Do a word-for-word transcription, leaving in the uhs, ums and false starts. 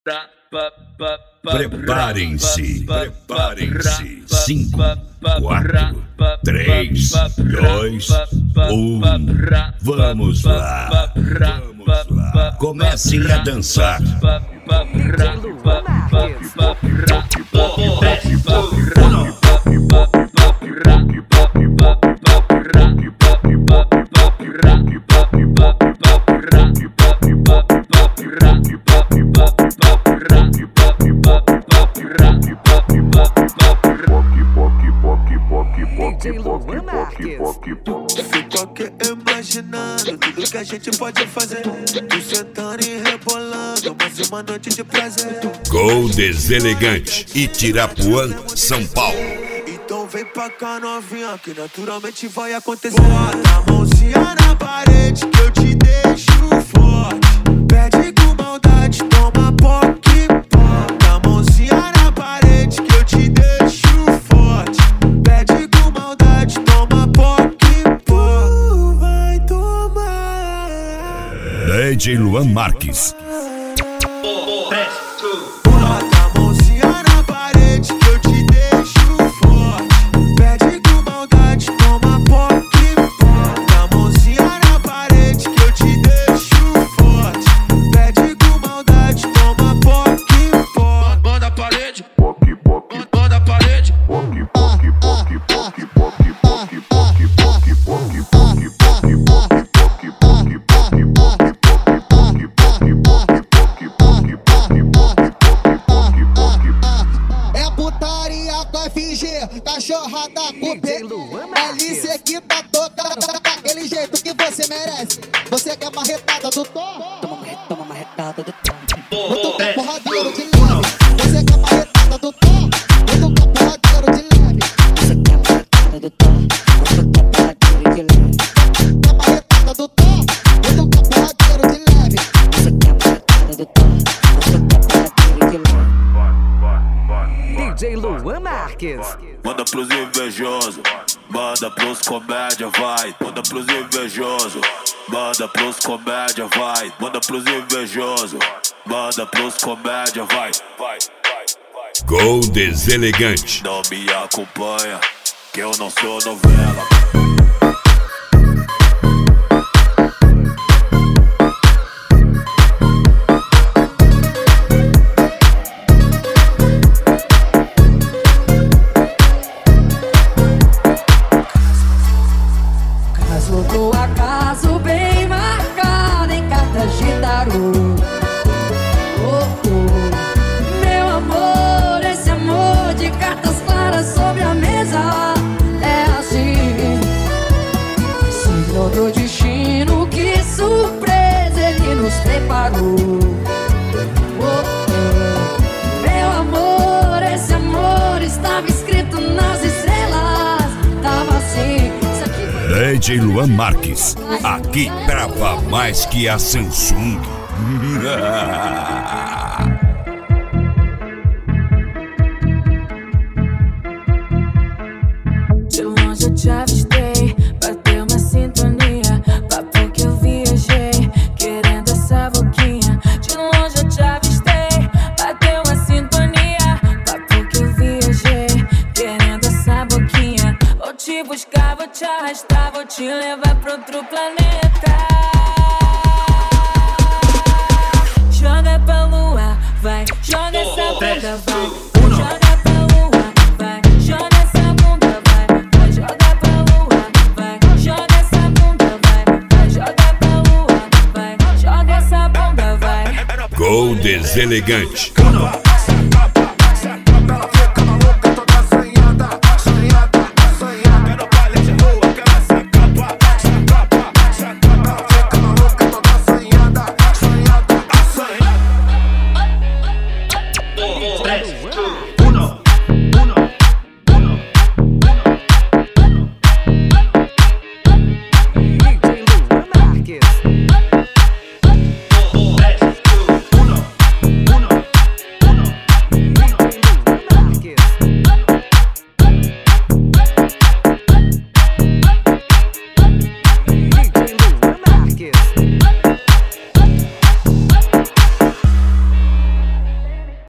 Preparem-se, preparem-se. Cinco, quatro, três, dois, um. Vamos lá, vamos lá. Comecem a dançar. Fico aqui imaginando tudo que a gente pode fazer. Tu sentando e rebolando, mais uma noite de prazer. Gol Deselegante, Itirapuã, São Paulo. Então vem pra cá novinha, que naturalmente vai acontecer. Bota a mãozinha na parede que eu te deixo forte. Pede com maldade, toma poque. Bota a mãozinha na parede que eu te deixo forte. Pede com maldade, toma poque. Pô, vai tomar. D J Luan Marques. Bota a mãozinha na parede que eu te deixo forte. Pede com maldade, toma poque. Bota a mãozinha na parede que eu te deixo forte. Pede com maldade, toma poque. Bota a parede, poque, poque. Bota a parede, poque, poque, poque, poque, poque, poque, poque, poque, poque, poque, poque, poque, poque, poque, poque, poque, é putaria com F G, cachorrada com P. L C que tá tocando daquele jeito que você merece. Você quer marretada do tom? Toma marretada, toma marretada do tom. Eu tô com porradeiro de leve. Você quer marretada do tom? Eu tô com porradeiro de leve. Você quer marretada do tom? Eu tô com porradeiro de leve. Quer marretada do tom? Eu tô com porradeiro de leve. Você quer marretada do tom? Eu tô com porradeiro de leve. D J Luan Marques. Manda pros invejosos, manda pros comédia, vai. Manda pros invejosos, manda pros comédia, vai. Manda pros invejosos, manda pros comédia, vai. Vai, vai, vai. Gol Deselegante. Não me acompanha, que eu não sou novela. Caso acaso bem marcado em cartas de tarô. Oh, oh. Meu amor, esse amor de cartas claras sobre a mesa é assim. Signo do destino, que surpresa ele nos preparou. Oh, oh. Meu amor, esse amor estava escrito nas estrelas. Tava assim. D J Luan Marques, aqui trava mais que a Samsung. De longe eu te avistei, bateu uma sintonia. Papo que eu viajei, querendo essa boquinha. De longe eu te avistei, bateu uma sintonia. Papo que eu viajei, querendo essa boquinha. Vou te buscar, vou te arrastar, vou te levar pra outro planeta. Joga pra lua, vai, joga essa bunda, vai. Joga pra lua, vai, joga essa bunda, vai. Vai, joga pra lua, vai, joga essa bunda, vai. Vai, joga pra lua, vai, joga essa bunda, vai. Gol Deselegante.